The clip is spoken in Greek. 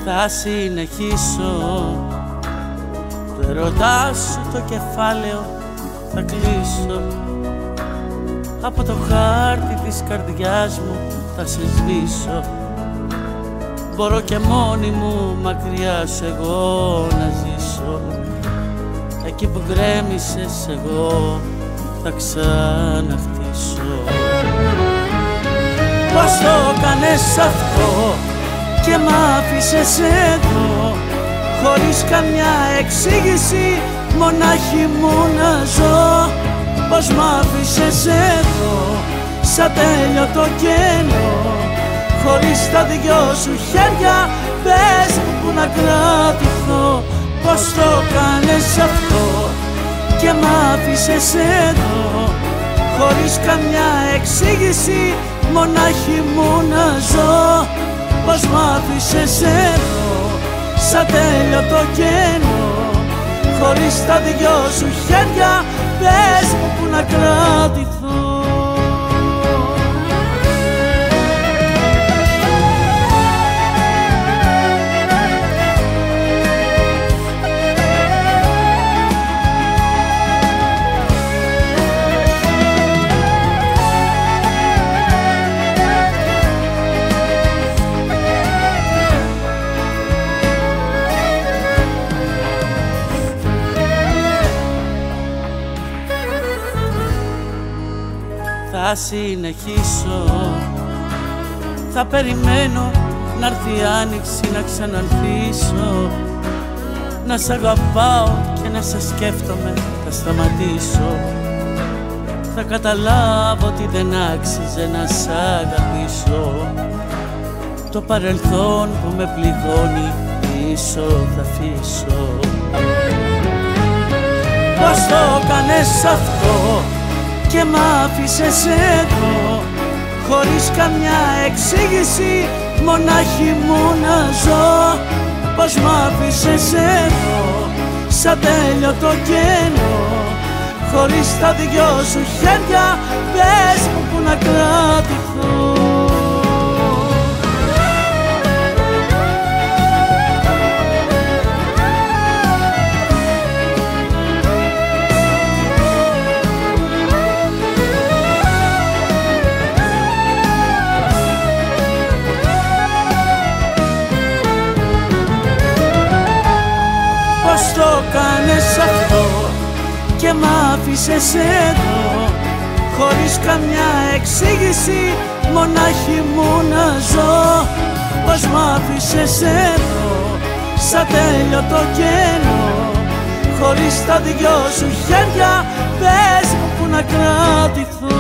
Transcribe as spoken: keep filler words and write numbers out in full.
Θα συνεχίσω το ερωτά σου το κεφάλαιο θα κλείσω. Από το χάρτη της καρδιάς μου θα σε σβήσω. Μπορώ και μόνη μου μακριά σου εγώ να ζήσω. Εκεί που γκρέμισες εγώ θα ξαναχτίσω. Πώς το κάνες αυτό και μ' άφησες εδώ, χωρίς καμιά εξήγηση, μονάχη μου να ζω. Πώς μ' άφησες εδώ, σαν τέλειωτο κενό, χωρίς τα δυο σου χέρια, πες μου που να κρατηθώ. Πώς το κάνες αυτό και μ' άφησες εδώ, χωρίς καμιά εξήγηση, μονάχη μου να ζω. Πώς μ' άφησες εδώ, σαν τέλειωτο κενό, χωρίς τα δυο σου χέρια, πες μου που να κρατηθώ. Θα συνεχίσω, θα περιμένω να έρθει η άνοιξη να ξαναρθίσω. Να σ' αγαπάω και να σε σκέφτομαι, θα σταματήσω. Θα καταλάβω ότι δεν άξιζε να σ' αγαπήσω. Το παρελθόν που με πληγώνει πίσω θα αφήσω. Πώς το κάνες αυτό και μ' άφησες εδώ, χωρίς καμιά εξήγηση, μονάχη μου να ζω. Πώς μ' άφησες εδώ, σαν τέλειωτο κενό, χωρίς τα δυο σου χέρια, πες μου που να κρατηθώ. Πώς το κάνες αυτό και μ' άφησες εδώ, χωρίς καμιά εξήγηση, μονάχη μου να ζω. Πώς μ' άφησες εδώ, σαν τέλειωτο κενό, χωρίς τα δυο σου χέρια, πες μου που να κρατηθώ.